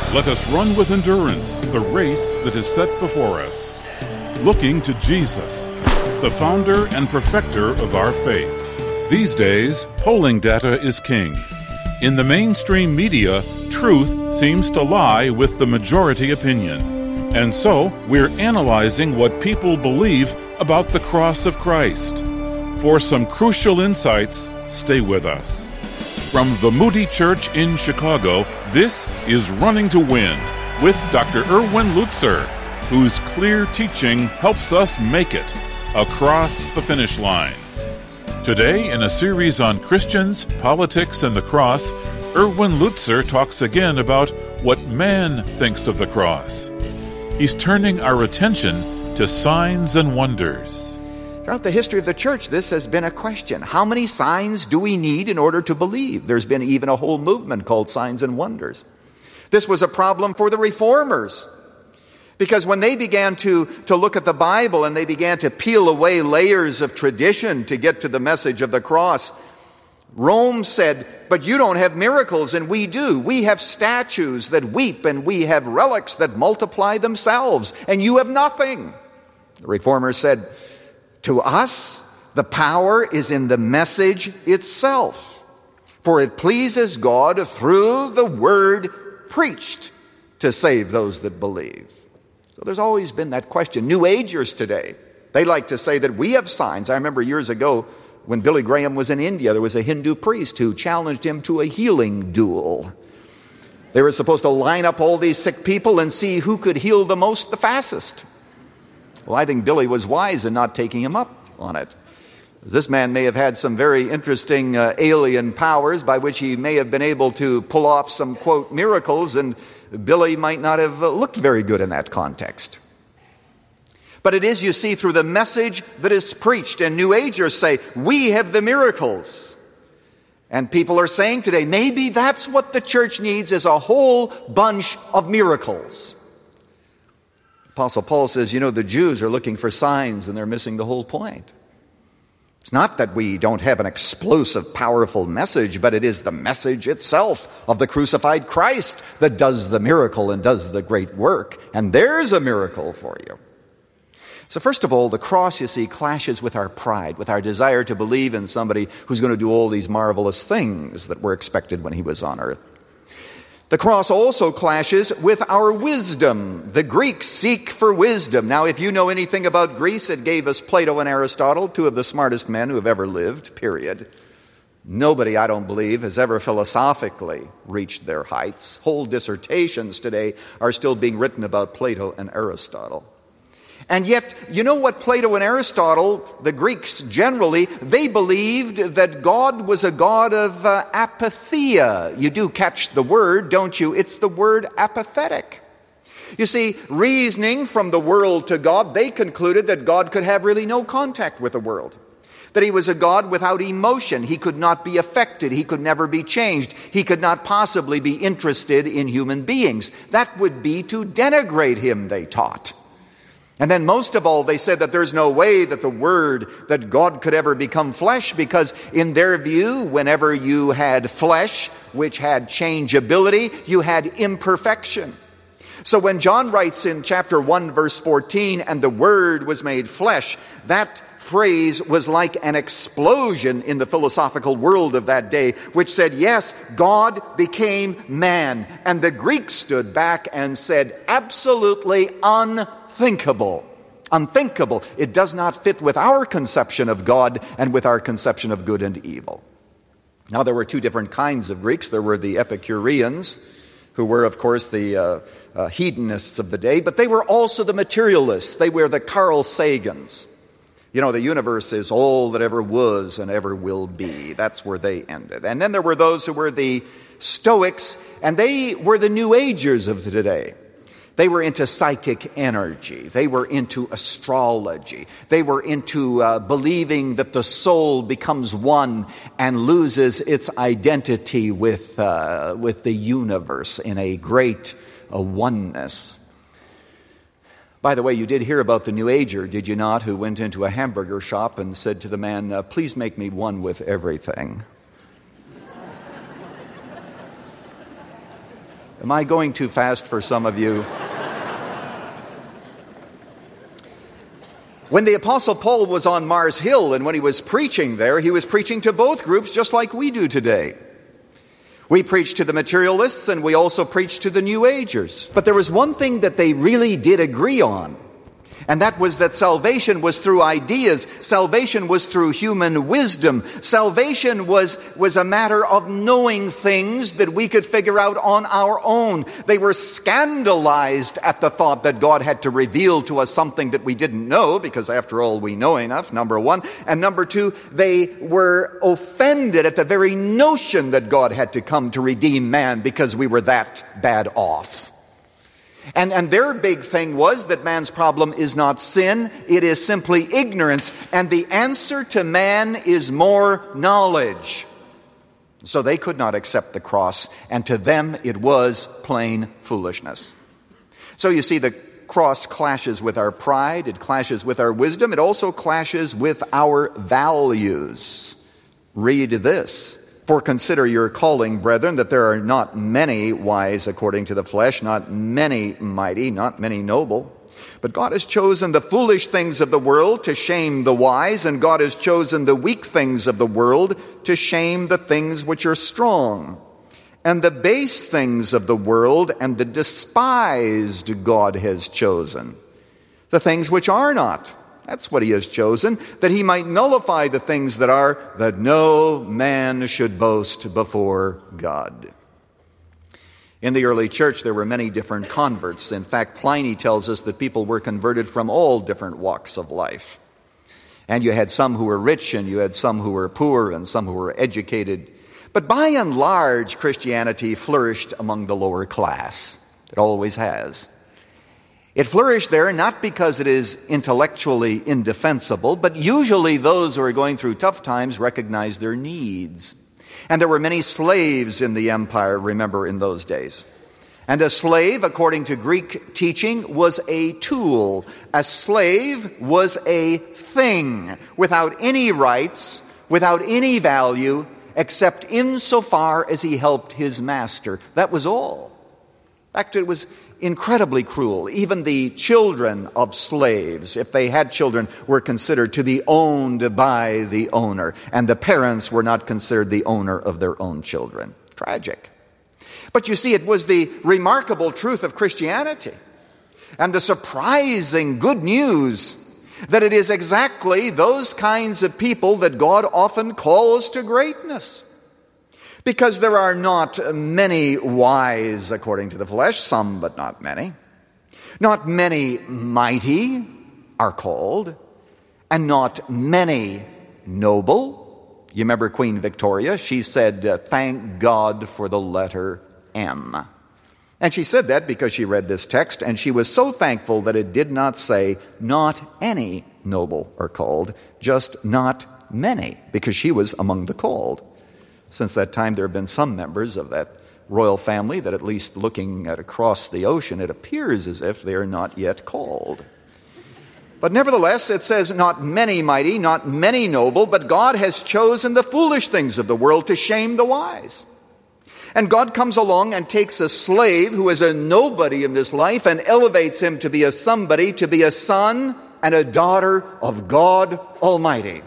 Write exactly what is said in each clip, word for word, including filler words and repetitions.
Let us run with endurance the race that is set before us, looking to Jesus, the founder and perfecter of our faith. These days, polling data is king. In the mainstream media, truth seems to lie with the majority opinion. And so, we're analyzing what people believe about the cross of Christ. For some crucial insights, stay with us. From the Moody Church in Chicago, this is Running to Win with Doctor Erwin Lutzer, whose clear teaching helps us make it across the finish line. Today, in a series on Christians, politics, and the cross, Erwin Lutzer talks again about what man thinks of the cross. He's turning our attention to signs and wonders. Throughout the history of the church, this has been a question. How many signs do we need in order to believe? There's been even a whole movement called Signs and Wonders. This was a problem for the reformers, because when they began to, to look at the Bible and they began to peel away layers of tradition to get to the message of the cross, Rome said, but you don't have miracles, and we do. We have statues that weep, and we have relics that multiply themselves, and you have nothing. The reformers said, to us, the power is in the message itself, for it pleases God through the word preached to save those that believe. So there's always been that question. New Agers today, they like to say that we have signs. I remember years ago when Billy Graham was in India, there was a Hindu priest who challenged him to a healing duel. They were supposed to line up all these sick people and see who could heal the most the fastest. Well, I think Billy was wise in not taking him up on it. This man may have had some very interesting uh, alien powers by which he may have been able to pull off some, quote, miracles, and Billy might not have uh, looked very good in that context. But it is, you see, through the message that is preached, and New Agers say, we have the miracles. And people are saying today, maybe that's what the church needs, is a whole bunch of miracles. Apostle Paul says, you know, the Jews are looking for signs and they're missing the whole point. It's not that we don't have an explosive, powerful message, but it is the message itself of the crucified Christ that does the miracle and does the great work. And there's a miracle for you. So first of all, the cross, you see, clashes with our pride, with our desire to believe in somebody who's going to do all these marvelous things that were expected when he was on earth. The cross also clashes with our wisdom. The Greeks seek for wisdom. Now, if you know anything about Greece, it gave us Plato and Aristotle, two of the smartest men who have ever lived, period. Nobody, I don't believe, has ever philosophically reached their heights. Whole dissertations today are still being written about Plato and Aristotle. And yet, you know what Plato and Aristotle, the Greeks generally, they believed that God was a God of uh, apatheia. You do catch the word, don't you? It's the word apathetic. You see, reasoning from the world to God, they concluded that God could have really no contact with the world. That he was a God without emotion. He could not be affected. He could never be changed. He could not possibly be interested in human beings. That would be to denigrate him, they taught. And then most of all, they said that there's no way that the Word, that God could ever become flesh, because in their view, whenever you had flesh, which had changeability, you had imperfection. So when John writes in chapter one, verse fourteen, and the Word was made flesh, that phrase was like an explosion in the philosophical world of that day, which said, yes, God became man. And the Greeks stood back and said, absolutely unthinkable. Unthinkable. It does not fit with our conception of God and with our conception of good and evil. Now, there were two different kinds of Greeks. There were the Epicureans, who were, of course, the uh, uh, hedonists of the day, but they were also the materialists. They were the Carl Sagans. You know, the universe is all that ever was and ever will be. That's where they ended. And then there were those who were the Stoics, and they were the New Agers of today. They were into psychic energy. They were into astrology. They were into uh, believing that the soul becomes one and loses its identity with uh, with the universe in a great uh, oneness. By the way, you did hear about the New Ager, did you not, who went into a hamburger shop and said to the man, uh, please make me one with everything. Am I going too fast for some of you? When the Apostle Paul was on Mars Hill and when he was preaching there, he was preaching to both groups just like we do today. We preach to the materialists and we also preach to the New Agers. But there was one thing that they really did agree on, and that was that salvation was through ideas. Salvation was through human wisdom. Salvation was, was a matter of knowing things that we could figure out on our own. They were scandalized at the thought that God had to reveal to us something that we didn't know, because after all, we know enough, number one. And number two, they were offended at the very notion that God had to come to redeem man because we were that bad off. And, and their big thing was that man's problem is not sin, it is simply ignorance. And the answer to man is more knowledge. So they could not accept the cross, and to them it was plain foolishness. So you see, the cross clashes with our pride, it clashes with our wisdom, it also clashes with our values. Read this. For consider your calling, brethren, that there are not many wise according to the flesh, not many mighty, not many noble. But God has chosen the foolish things of the world to shame the wise, and God has chosen the weak things of the world to shame the things which are strong. And the base things of the world and the despised God has chosen, the things which are not. That's what he has chosen, that he might nullify the things that are, that no man should boast before God. In the early church, there were many different converts. In fact, Pliny tells us that people were converted from all different walks of life. And you had some who were rich, and you had some who were poor, and some who were educated. But by and large, Christianity flourished among the lower class. It always has. It flourished there not because it is intellectually indefensible, but usually those who are going through tough times recognize their needs. And there were many slaves in the empire, remember, in those days. And a slave, according to Greek teaching, was a tool. A slave was a thing without any rights, without any value, except insofar as he helped his master. That was all. In fact, it was incredibly cruel. Even the children of slaves, if they had children, were considered to be owned by the owner, and the parents were not considered the owner of their own children. Tragic. But you see, it was the remarkable truth of Christianity and the surprising good news that it is exactly those kinds of people that God often calls to greatness. Because there are not many wise according to the flesh, some but not many. Not many mighty are called, and not many noble. You remember Queen Victoria? She said, uh, thank God for the letter M. And she said that because she read this text, and she was so thankful that it did not say, not any noble are called, just not many, because she was among the called. Since that time, there have been some members of that royal family that, at least looking at across the ocean, it appears as if they are not yet called. But nevertheless, it says, not many mighty, not many noble, but God has chosen the foolish things of the world to shame the wise. And God comes along and takes a slave who is a nobody in this life and elevates him to be a somebody, to be a son and a daughter of God Almighty.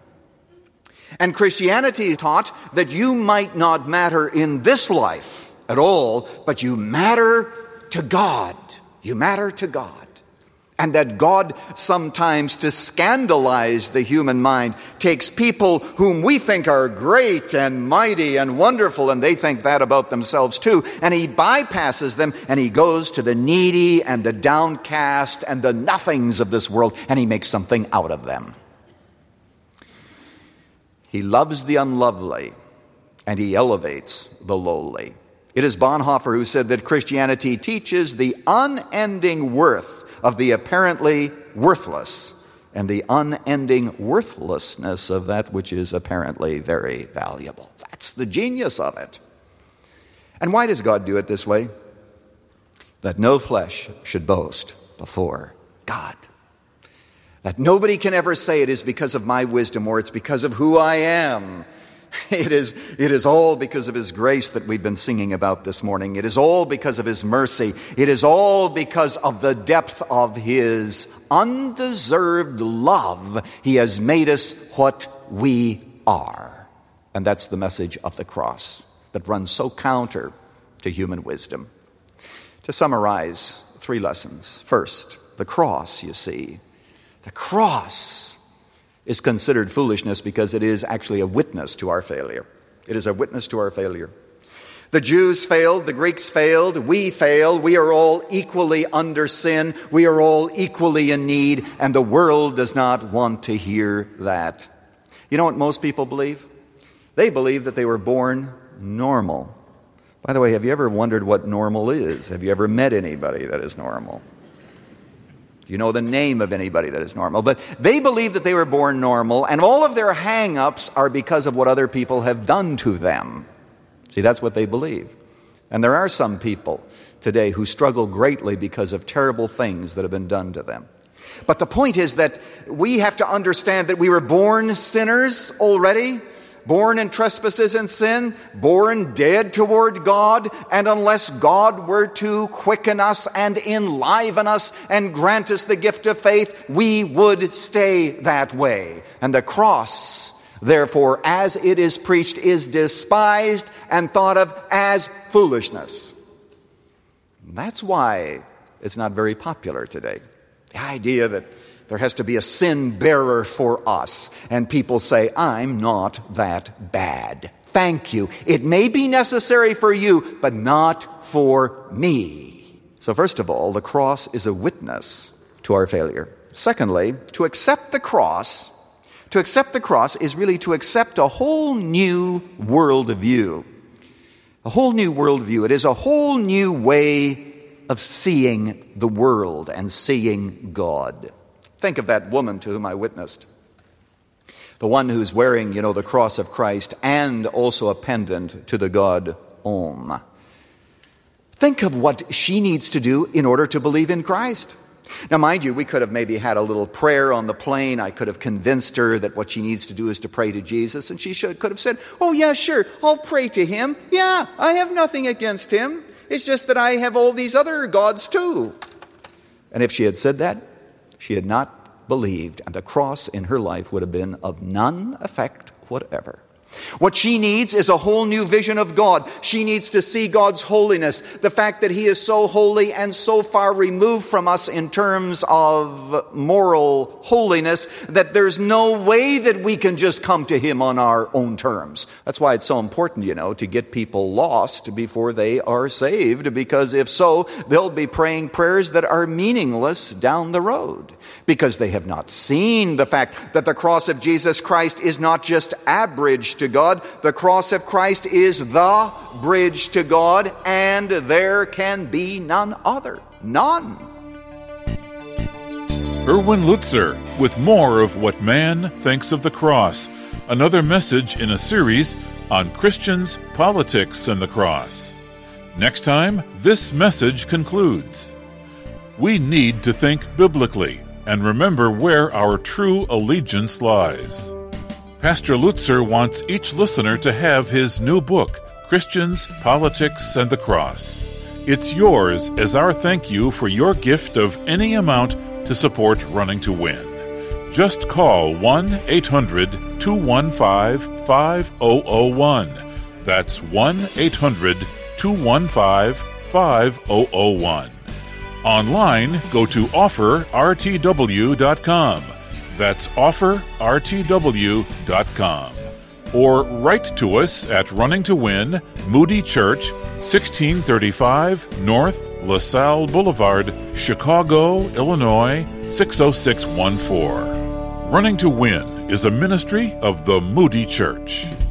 And Christianity taught that you might not matter in this life at all, but you matter to God. You matter to God. And that God sometimes, to scandalize the human mind, takes people whom we think are great and mighty and wonderful, and they think that about themselves too, and he bypasses them, and he goes to the needy and the downcast and the nothings of this world, and he makes something out of them. He loves the unlovely, and he elevates the lowly. It is Bonhoeffer who said that Christianity teaches the unending worth of the apparently worthless and the unending worthlessness of that which is apparently very valuable. That's the genius of it. And why does God do it this way? That no flesh should boast before God. That nobody can ever say it is because of my wisdom or it's because of who I am. It is, it is all because of His grace that we've been singing about this morning. It is all because of His mercy. It is all because of the depth of His undeserved love. He has made us what we are. And that's the message of the cross that runs so counter to human wisdom. To summarize, three lessons. First, the cross, you see. The cross is considered foolishness because it is actually a witness to our failure. It is a witness to our failure. The Jews failed, the Greeks failed, we failed. We are all equally under sin. We are all equally in need, and the world does not want to hear that. You know what most people believe? They believe that they were born normal. By the way, have you ever wondered what normal is? Have you ever met anybody that is normal? Do you know the name of anybody that is normal? But they believe that they were born normal, and all of their hang-ups are because of what other people have done to them. See, that's what they believe. And there are some people today who struggle greatly because of terrible things that have been done to them. But the point is that we have to understand that we were born sinners already, born in trespasses and sin, born dead toward God, and unless God were to quicken us and enliven us and grant us the gift of faith, we would stay that way. And the cross, therefore, as it is preached, is despised and thought of as foolishness. That's why it's not very popular today. The idea that there has to be a sin bearer for us. And people say, I'm not that bad. Thank you. It may be necessary for you, but not for me. So first of all, the cross is a witness to our failure. Secondly, to accept the cross, to accept the cross is really to accept a whole new worldview. A whole new worldview. It is a whole new way of seeing the world and seeing God. Think of that woman to whom I witnessed. The one who's wearing, you know, the cross of Christ and also a pendant to the god Om. Think of what she needs to do in order to believe in Christ. Now, mind you, we could have maybe had a little prayer on the plane. I could have convinced her that what she needs to do is to pray to Jesus. And she should, could have said, oh, yeah, sure, I'll pray to Him. Yeah, I have nothing against Him. It's just that I have all these other gods too. And if she had said that, she had not believed, and the cross in her life would have been of none effect whatever. What she needs is a whole new vision of God. She needs to see God's holiness, the fact that He is so holy and so far removed from us in terms of moral holiness that there's no way that we can just come to Him on our own terms. That's why it's so important, you know, to get people lost before they are saved, because if so, they'll be praying prayers that are meaningless down the road, because they have not seen the fact that the cross of Jesus Christ is not just a bridge to God. The cross of Christ is the bridge to God, and there can be none other. None. Erwin Lutzer with more of What Man Thinks of the Cross, another message in a series on Christians, politics, and the cross. Next time, this message concludes. We need to think biblically and remember where our true allegiance lies. Pastor Lutzer wants each listener to have his new book, Christians, Politics, and the Cross. It's yours as our thank you for your gift of any amount to support Running to Win. Just call one eight hundred two one five five zero zero one. That's one eight hundred two one five five zero zero one. Online, go to offer r t w dot com. That's offer r t w dot com. Or write to us at Running to Win, Moody Church, sixteen thirty-five North LaSalle Boulevard, Chicago, Illinois, six oh six one four. Running to Win is a ministry of the Moody Church.